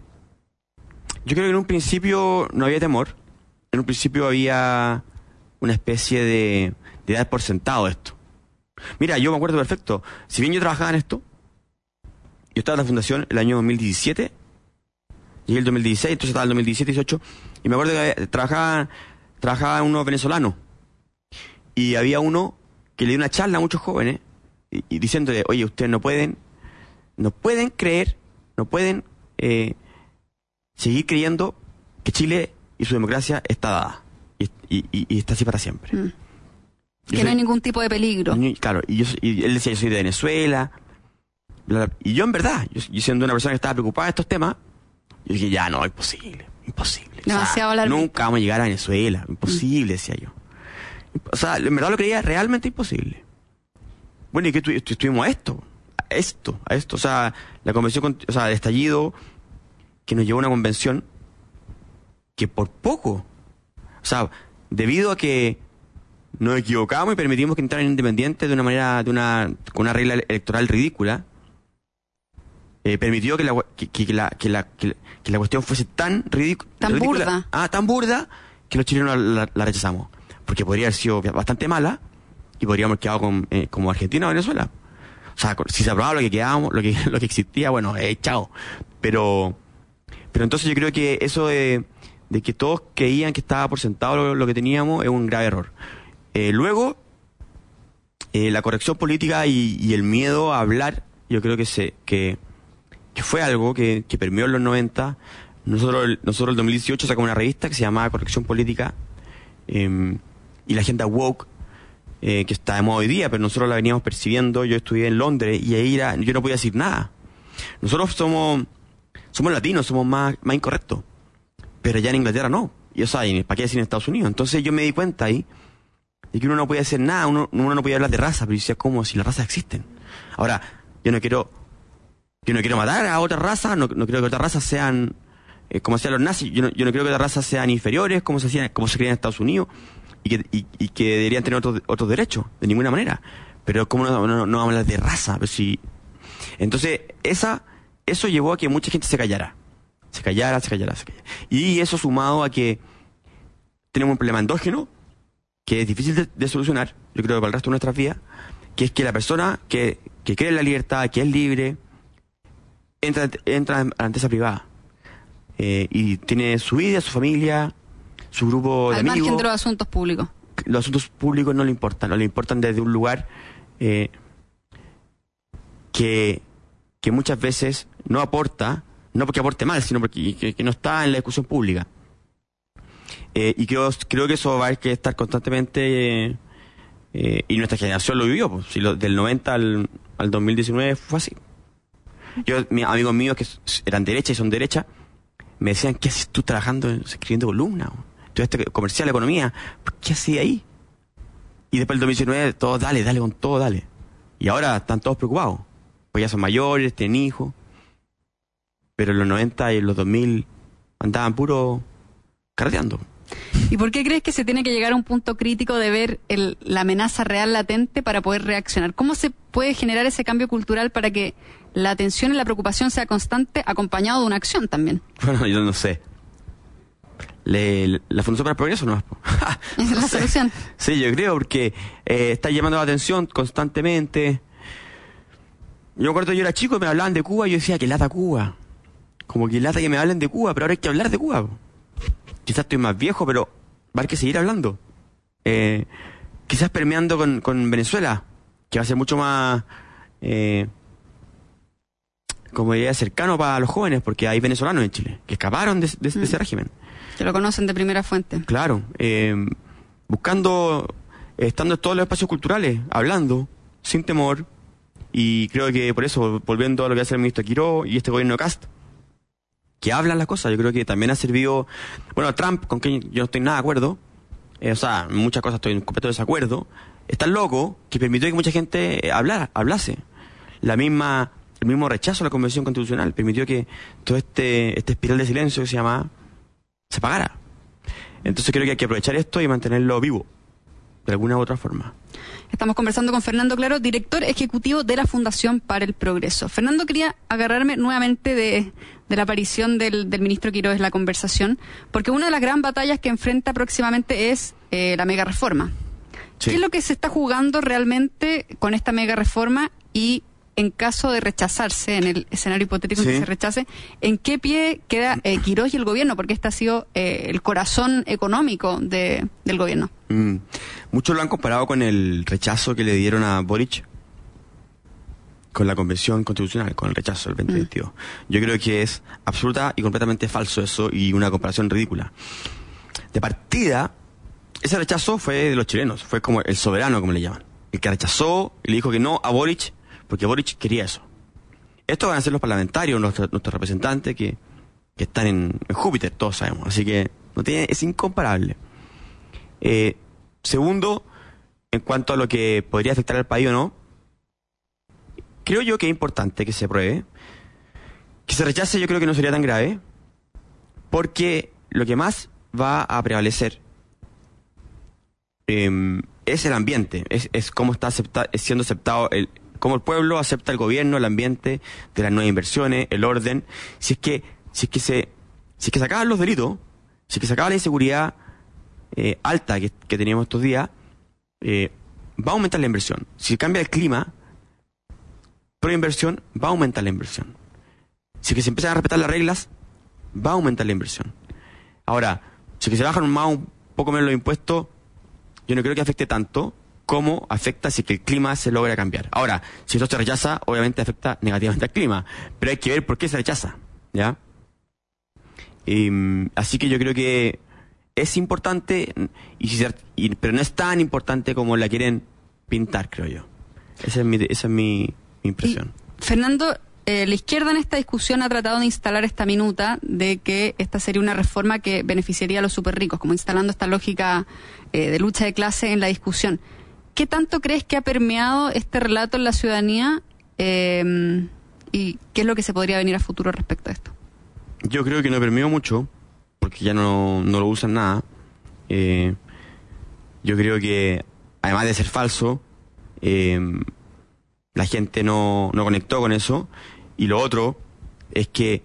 Yo creo que en un principio no había temor. En un principio había una especie de dar por sentado esto. Mira, yo me acuerdo perfecto. Si bien yo trabajaba en esto, yo estaba en la fundación el año 2017, llegué el 2016, entonces estaba el 2017, 18, y me acuerdo que trabajaba unos venezolanos. Y había uno que le dio una charla a muchos jóvenes, y diciéndole, oye, ustedes no pueden creer, no pueden seguir creyendo que Chile y su democracia está dada, y está así para siempre. Que no hay ningún tipo de peligro. Claro, y él decía, yo soy de Venezuela, bla, bla, y yo en verdad, yo siendo una persona que estaba preocupada de estos temas, yo dije, ya no, imposible. Demasiado nunca vamos a llegar a Venezuela, imposible, decía yo. O sea, en verdad lo creía realmente imposible. Bueno, ¿y qué estuvimos a esto? O sea, la convención, el estallido, que nos llevó a una convención que por poco, o sea, debido a que nos equivocamos y permitimos que entraran independientes de una manera, con una regla electoral ridícula, permitió que la cuestión fuese tan ridícula, tan burda, que los chilenos la rechazamos, porque podría haber sido bastante mala y podríamos haber quedado como Argentina o Venezuela. O sea, si se aprobaba lo que quedábamos, lo que existía, bueno, chao. Pero entonces yo creo que eso de de que todos creían que estaba por sentado lo que teníamos, es un grave error. Luego, la corrección política y el miedo a hablar, yo creo que fue algo que permeó en los 90. Nosotros en el 2018 sacamos una revista que se llamaba Corrección Política, y la agenda woke, que está de moda hoy día, pero nosotros la veníamos percibiendo. Yo estudié en Londres y ahí yo no podía decir nada. Nosotros somos latinos, somos más incorrectos, pero allá en Inglaterra no. Y ¿para qué decir en Estados Unidos? Entonces yo me di cuenta ahí de que uno no podía hacer nada, uno no podía hablar de raza, pero yo decía, ¿cómo? Si las razas existen. Ahora, yo no quiero matar a otra raza, no quiero que otras razas sean como hacían los nazis, yo no quiero que otras razas sean inferiores, como se creía en Estados Unidos, y que deberían tener otros derechos, de ninguna manera. Pero ¿cómo no vamos a hablar de raza? Pero si... Entonces, eso llevó a que mucha gente se callara. Y eso sumado a que tenemos un problema endógeno, que es difícil de solucionar, yo creo que para el resto de nuestras vidas, que es que la persona que cree en la libertad, que es libre, entra a la empresa privada. Y tiene su vida, su familia, su grupo de amigos. Al margen de los asuntos públicos. Los asuntos públicos no le importan desde un lugar que muchas veces no aporta, no porque aporte mal, sino porque que no está en la discusión pública. Y creo que eso va a haber que estar constantemente, y nuestra generación lo vivió, pues, si del 90 al 2019 fue así. Amigos míos que eran derecha y son derecha, me decían, ¿qué haces tú trabajando, escribiendo columnas? Estudiaste comercial, economía, ¿qué hacías ahí? Y después del 2019, todos dale con todo, dale. Y ahora están todos preocupados, pues ya son mayores, tienen hijos. Pero en los 90 y en los 2000 andaban puro carreteando. ¿Y por qué crees que se tiene que llegar a un punto crítico de ver la amenaza real latente para poder reaccionar? ¿Cómo se puede generar ese cambio cultural para que la atención y la preocupación sea constante, acompañado de una acción también? Bueno, yo no sé. La Fundación para el Progreso no ¿Esa es la solución? Sí, yo creo, porque está llamando la atención constantemente. Yo me acuerdo, yo era chico y me hablaban de Cuba y yo decía, que lata Cuba. Como que lata que me hablen de Cuba, pero ahora hay que hablar de Cuba. Quizás estoy más viejo, pero va a haber que seguir hablando. Quizás permeando con Venezuela, que va a ser mucho más, como diría, cercano para los jóvenes, porque hay venezolanos en Chile que escaparon de ese régimen. Que lo conocen de primera fuente. Claro. Estando en todos los espacios culturales, hablando, sin temor. Y creo que por eso, volviendo a lo que hace el ministro Quiró y este gobierno de Kast, que hablan las cosas, yo creo que también ha servido... Bueno, Trump, con quien yo no estoy nada de acuerdo, en muchas cosas estoy en completo desacuerdo, es tan loco que permitió que mucha gente hablase. El mismo rechazo a la Convención Constitucional permitió que todo este espiral de silencio que se llama se apagara. Entonces creo que hay que aprovechar esto y mantenerlo vivo, de alguna u otra forma. Estamos conversando con Fernando Claro, director ejecutivo de la Fundación para el Progreso. Fernando, quería agarrarme nuevamente de la aparición del ministro Quiró en la conversación, porque una de las gran batallas que enfrenta próximamente es la mega reforma. Sí. ¿Qué es lo que se está jugando realmente con esta mega reforma? Y en caso de rechazarse, en el escenario hipotético en que se rechace, ¿en qué pie queda Quirós y el gobierno? Porque este ha sido el corazón económico del gobierno. Muchos lo han comparado con el rechazo que le dieron a Boric con la Convención Constitucional, con el rechazo del 2022. Yo creo que es absoluta y completamente falso eso, y una comparación ridícula. De partida, ese rechazo fue de los chilenos, fue como el soberano, como le llaman, el que rechazó y le dijo que no a Boric, porque Boric quería eso. Estos van a ser los parlamentarios, nuestros representantes que están en Júpiter, todos sabemos. Así que es incomparable. Segundo, en cuanto a lo que podría afectar al país o no, creo yo que es importante que se apruebe. Que se rechace yo creo que no sería tan grave, porque lo que más va a prevalecer es el ambiente, es cómo está siendo aceptado cómo el pueblo acepta el gobierno, el ambiente de las nuevas inversiones, el orden. Si es que se acaban los delitos, si es que se acaba la inseguridad alta que teníamos estos días, va a aumentar la inversión. Si cambia el clima, pro inversión, va a aumentar la inversión. Si es que se empiezan a respetar las reglas, va a aumentar la inversión. Ahora, si que se bajan un poco menos los impuestos, yo no creo que afecte tanto como afecta si que el clima se logra cambiar. Ahora, si esto se rechaza, obviamente afecta negativamente al clima, pero hay que ver por qué se rechaza, ¿ya? Así que yo creo que es importante, pero no es tan importante como la quieren pintar, creo yo. Esa es mi impresión. Y, Fernando, la izquierda en esta discusión ha tratado de instalar esta minuta de que esta sería una reforma que beneficiaría a los súper ricos, como instalando esta lógica de lucha de clase en la discusión. ¿Qué tanto crees que ha permeado este relato en la ciudadanía y qué es lo que se podría venir a futuro respecto a esto? Yo creo que no permeó mucho, porque ya no lo usan nada. Yo creo que, además de ser falso, la gente no conectó con eso. Y lo otro es que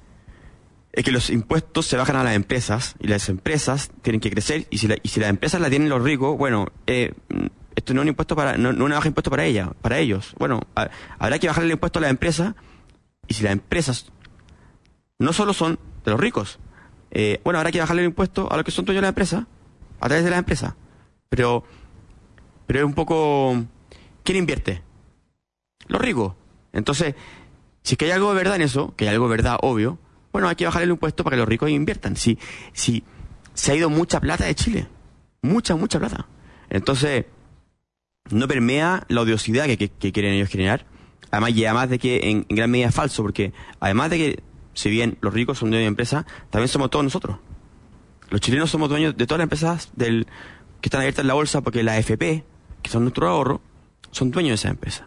los impuestos se bajan a las empresas, y las empresas tienen que crecer, y si las empresas la tienen los ricos, bueno, esto no es un impuesto no una baja de impuesto para ellos. Bueno, habrá que bajarle el impuesto a las empresas, y si las empresas no solo son de los ricos, bueno, habrá que bajarle el impuesto a los que son dueños de la empresa, a través de la empresa. Pero es un poco... ¿Quién invierte? Los ricos. Entonces, si es que hay algo de verdad en eso, que hay algo de verdad obvio, bueno, hay que bajarle el impuesto para que los ricos inviertan. Si se ha ido mucha plata de Chile, mucha plata. Entonces, no permea la odiosidad que quieren ellos generar. Además de que en gran medida es falso, porque además de que, si bien los ricos son dueños de empresas, también somos todos nosotros. Los chilenos somos dueños de todas las empresas que están abiertas en la bolsa, porque las AFP, que son nuestro ahorro, son dueños de esas empresas.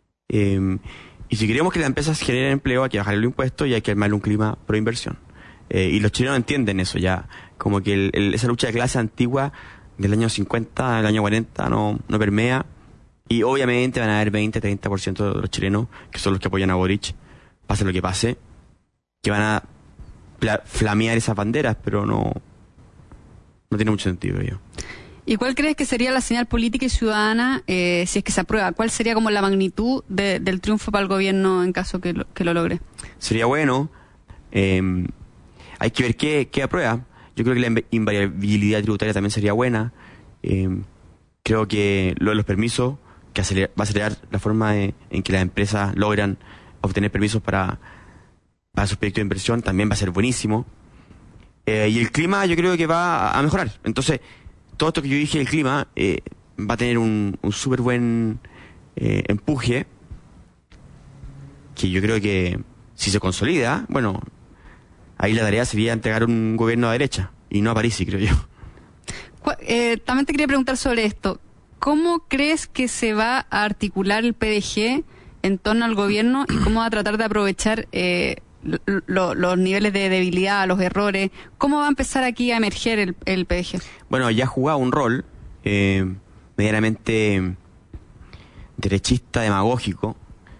Y si queremos que las empresas generen empleo, hay que bajarle el impuesto y hay que armarle un clima pro inversión. Y los chilenos entienden eso ya, como que esa lucha de clase antigua del año 50, del año 40 no permea, y obviamente van a haber 20-30% de los chilenos, que son los que apoyan a Boric, pase lo que pase, que van a flamear esas banderas, pero no tiene mucho sentido, yo. ¿Y cuál crees que sería la señal política y ciudadana si es que se aprueba? ¿Cuál sería como la magnitud del triunfo para el gobierno en caso que lo logre? Sería bueno. Hay que ver qué aprueba. Yo creo que la invariabilidad tributaria también sería buena. Creo que lo de los permisos, que va a acelerar la forma en que las empresas logran obtener permisos para sus proyectos de inversión, también va a ser buenísimo. Y el clima yo creo que va a mejorar. Entonces, todo esto que yo dije del clima va a tener un súper buen empuje, que yo creo que si se consolida, bueno, ahí la tarea sería entregar un gobierno a derecha y no a Parisi, creo yo. También te quería preguntar sobre esto. ¿Cómo crees que se va a articular el PDG en torno al gobierno y cómo va a tratar de aprovechar los niveles de debilidad, los errores? ¿Cómo va a empezar aquí a emerger el PDG? Bueno, ya ha jugado un rol medianamente derechista, demagógico,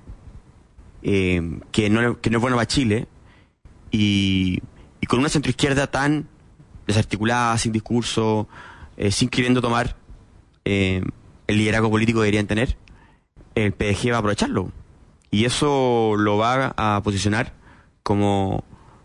que no es bueno para Chile, y con una centroizquierda tan desarticulada, sin discurso, sin queriendo tomar el liderazgo político que deberían tener, el PDG va a aprovecharlo. Y eso lo va a posicionar como,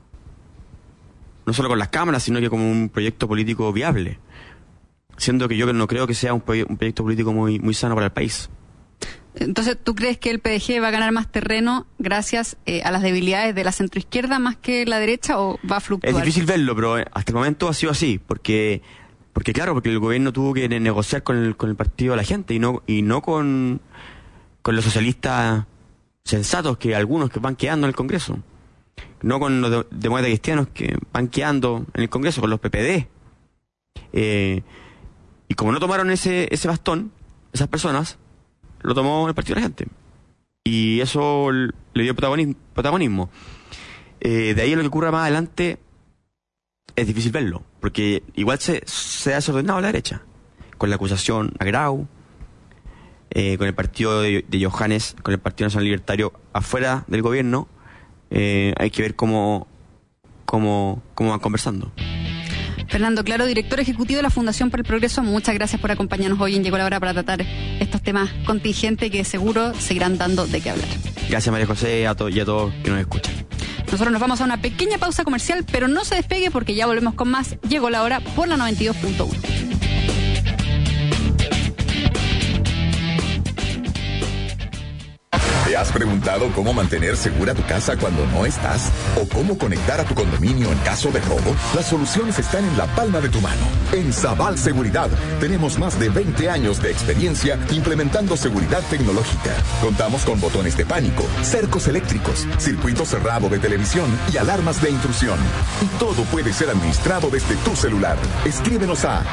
no solo con las cámaras, sino que como un proyecto político viable. Siendo que yo no creo que sea un proyecto político muy sano para el país. Entonces, ¿tú crees que el PDG va a ganar más terreno gracias a las debilidades de la centroizquierda más que la derecha, o va a fluctuar? Es difícil verlo, pero hasta el momento ha sido así, porque el gobierno tuvo que negociar con el partido de la gente y no con los socialistas sensatos, que algunos que van quedando en el Congreso, no con los demócratas cristianos que van quedando en el Congreso, con los PPD. Y como no tomaron ese bastón, esas personas, lo tomó el partido de la gente. Y eso le dio protagonismo. De ahí a lo que ocurra más adelante es difícil verlo, porque igual se ha desordenado a la derecha, con la acusación a Grau, con el partido de Johannes, con el Partido Nacional Libertario afuera del gobierno. Hay que ver cómo van conversando. Fernando Claro, director ejecutivo de la Fundación para el Progreso, muchas gracias por acompañarnos hoy en Llegó la Hora para tratar estos temas contingentes que seguro seguirán dando de qué hablar. Gracias, María José, y a todos que nos escuchan. Nosotros nos vamos a una pequeña pausa comercial, pero no se despegue porque ya volvemos con más. Llegó la hora por la 92.1. ¿Te has preguntado cómo mantener segura tu casa cuando no estás? ¿O cómo conectar a tu condominio en caso de robo? Las soluciones están en la palma de tu mano. En Sabal Seguridad tenemos más de 20 años de experiencia implementando seguridad tecnológica. Contamos con botones de pánico, cercos eléctricos, circuito cerrado de televisión y alarmas de intrusión. Y todo puede ser administrado desde tu celular. Escríbenos a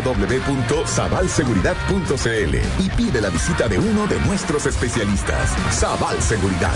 www.sabalseguridad.cl y pide la visita de uno de nuestros especialistas. Sabal Seguridad.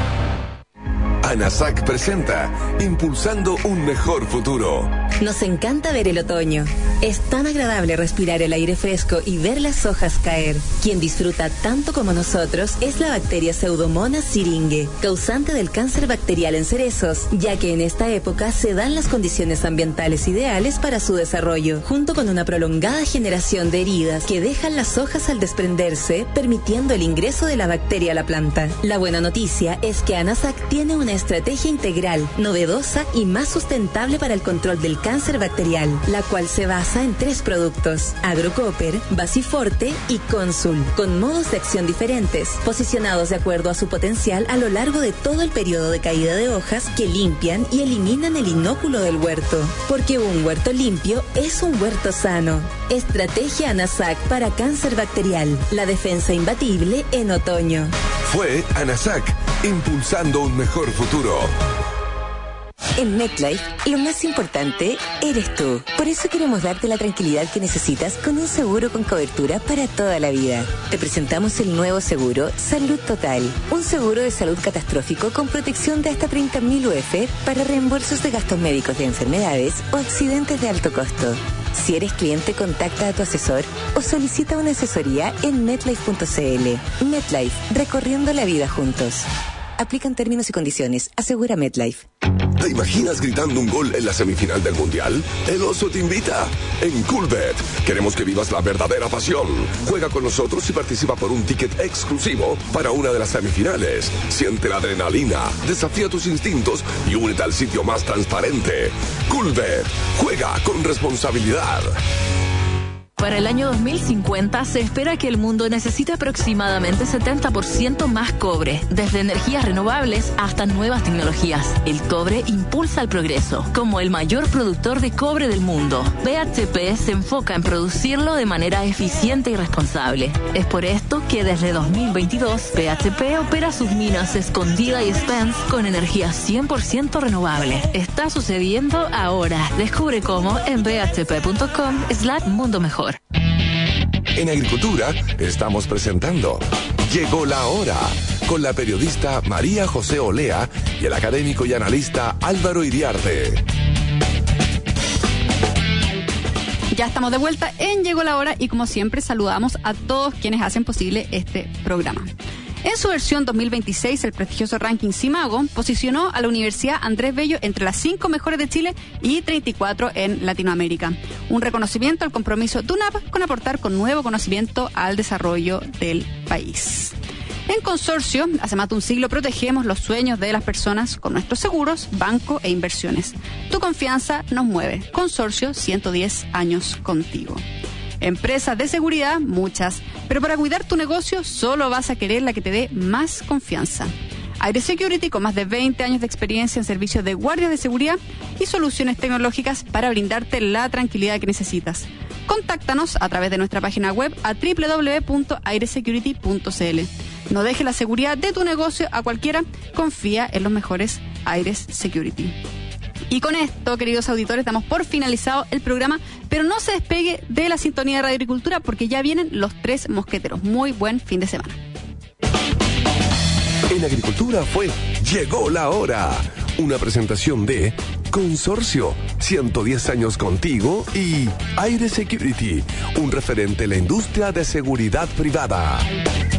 ANASAC presenta Impulsando un mejor futuro. Nos encanta ver el otoño. Es tan agradable respirar el aire fresco y ver las hojas caer. Quien disfruta tanto como nosotros es la bacteria Pseudomonas syringae, causante del cáncer bacterial en cerezos, ya que en esta época se dan las condiciones ambientales ideales para su desarrollo, junto con una prolongada generación de heridas que dejan las hojas al desprenderse, permitiendo el ingreso de la bacteria a la planta. La buena noticia es que ANASAC tiene una estrategia integral, novedosa y más sustentable para el control del cáncer bacterial, la cual se basa en 3 productos: Agrocopper, Basiforte y Consul, con modos de acción diferentes, posicionados de acuerdo a su potencial a lo largo de todo el periodo de caída de hojas, que limpian y eliminan el inóculo del huerto. Porque un huerto limpio es un huerto sano. Estrategia ANASAC para cáncer bacterial, la defensa imbatible en otoño. Fue ANASAC, impulsando un mejor futuro. En MetLife, lo más importante eres tú. Por eso queremos darte la tranquilidad que necesitas con un seguro con cobertura para toda la vida. Te presentamos el nuevo seguro Salud Total, un seguro de salud catastrófico con protección de hasta 30.000 UF para reembolsos de gastos médicos de enfermedades o accidentes de alto costo. Si eres cliente, contacta a tu asesor o solicita una asesoría en MetLife.cl. MetLife, recorriendo la vida juntos. Aplican términos y condiciones. Asegura MetLife. ¿Te imaginas gritando un gol en la semifinal del Mundial? El Oso te invita. En Coolbet queremos que vivas la verdadera pasión. Juega con nosotros y participa por un ticket exclusivo para una de las semifinales. Siente la adrenalina, desafía tus instintos y únete al sitio más transparente. Coolbet. Juega con responsabilidad. Para el año 2050 se espera que el mundo necesite aproximadamente 70% más cobre, desde energías renovables hasta nuevas tecnologías. El cobre impulsa el progreso. Como el mayor productor de cobre del mundo, BHP se enfoca en producirlo de manera eficiente y responsable. Es por esto que desde 2022 BHP opera sus minas Escondida y Spence con energía 100% renovable. Está sucediendo ahora. Descubre cómo en bhp.com/mundo mejor. En Agricultura estamos presentando Llegó la Hora con la periodista María José Olea y el académico y analista Álvaro Iriarte. Ya estamos de vuelta en Llegó la Hora y como siempre saludamos a todos quienes hacen posible este programa. En su versión 2026, el prestigioso ranking Simago posicionó a la Universidad Andrés Bello entre las 5 mejores de Chile y 34 en Latinoamérica. Un reconocimiento al compromiso de UNAP con aportar con nuevo conocimiento al desarrollo del país. En Consorcio, hace más de un siglo protegemos los sueños de las personas con nuestros seguros, banco e inversiones. Tu confianza nos mueve. Consorcio, 110 años contigo. Empresas de seguridad, muchas, pero para cuidar tu negocio solo vas a querer la que te dé más confianza. Aire Security, con más de 20 años de experiencia en servicios de guardia de seguridad y soluciones tecnológicas para brindarte la tranquilidad que necesitas. Contáctanos a través de nuestra página web a www.airesecurity.cl. No dejes la seguridad de tu negocio a cualquiera, confía en los mejores Aires Security. Y con esto, queridos auditores, damos por finalizado el programa, pero no se despegue de la sintonía de Radio Agricultura porque ya vienen los 3 mosqueteros. Muy buen fin de semana. En Agricultura fue Llegó la Hora, una presentación de Consorcio, 110 años contigo y Aire Security, un referente en la industria de seguridad privada.